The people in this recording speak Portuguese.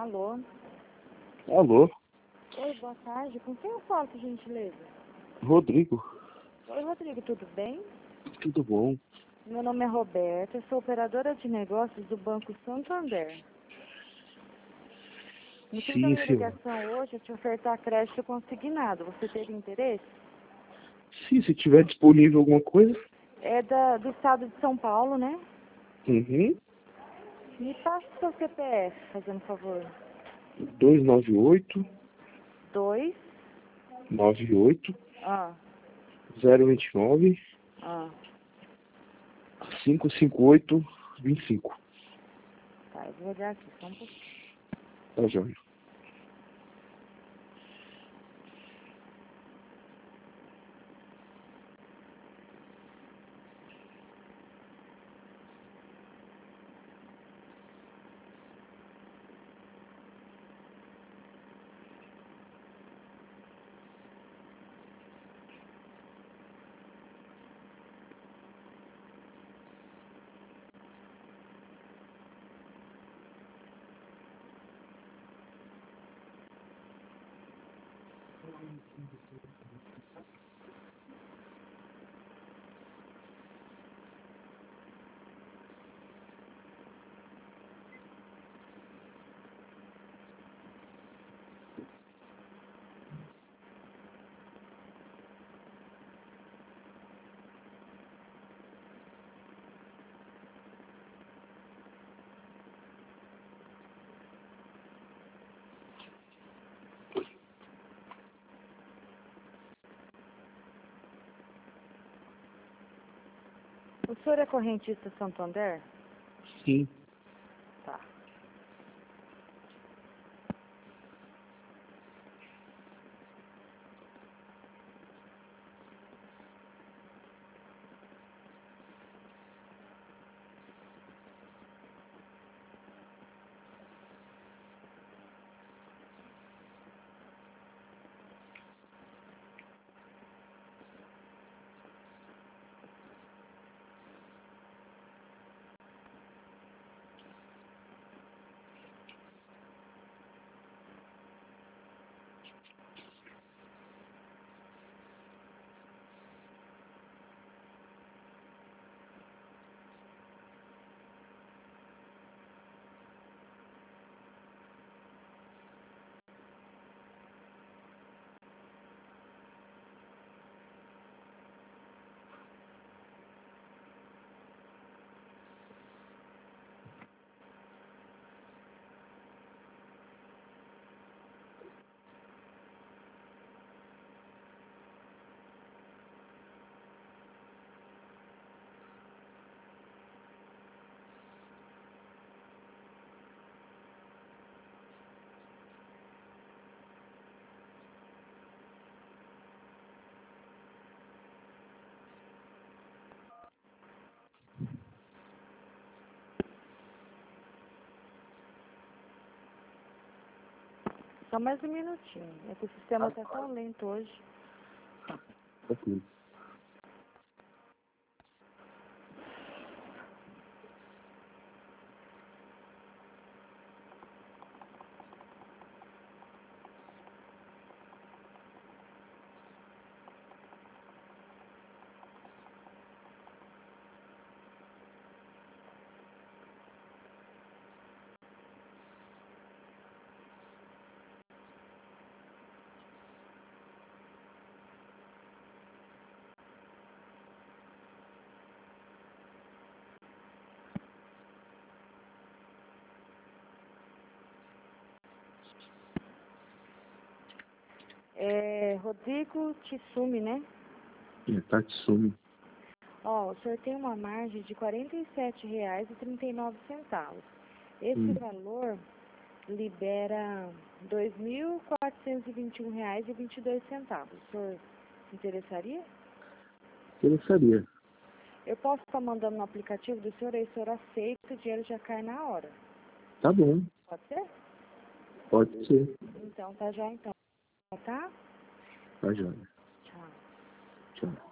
Alô? Alô, Oi, boa tarde. Com quem eu falo, por gentileza? Rodrigo, Oi, Rodrigo, tudo bem? tudo bom? Meu nome é Roberta, sou operadora de negócios do Banco Santander. O motivo da Sim, minha senhor. ligação hoje é te ofertar crédito consignado. Você teria interesse? Sim, se tiver disponível alguma coisa. É do estado de São Paulo, né? Uhum. Me passa o seu CPF, fazendo favor. 298 2, 98 ah, 029 ah, 558 25. tá, eu vou olhar aqui, só um pouquinho. Tá, joia. O senhor é correntista Santander? Sim. Tá. Só mais um minutinho. É que o sistema está tão lento hoje. Ok. É Rodrigo Tissumi, né? Tatsumi. Ó, o senhor tem uma margem de R$ 47,39. Esse Hum. valor libera R$ 2.421,22. O senhor se interessaria? Interessaria. Eu posso estar mandando no aplicativo do senhor, aí o senhor aceita, o dinheiro já cai na hora. Tá bom. Pode ser? Pode ser. Então, tá já então. Tá? Tá, joia. Tchau. Tchau.